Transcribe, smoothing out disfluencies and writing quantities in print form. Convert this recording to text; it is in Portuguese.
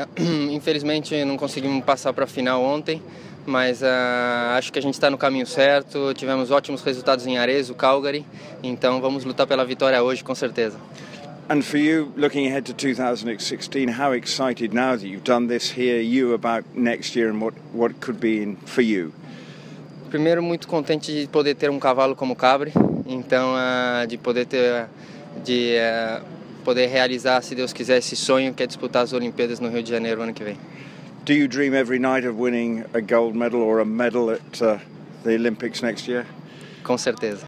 Infelizmente não conseguimos passar para a final ontem, mas acho que a gente está no caminho certo. Tivemos ótimos resultados em Arezzo, Calgary, então vamos lutar pela vitória hoje com certeza. And for you, looking ahead to 2016, how excited now that you've done this here, you about next year and what could be for you? Primeiro, muito contente de poder ter um cavalo como Cabre, então de poder poder realizar, se Deus quiser, esse sonho que é disputar as Olimpíadas no Rio de Janeiro ano que vem. Do you dream every night of winning a gold medal or a medal at the Olympics next year? Com certeza.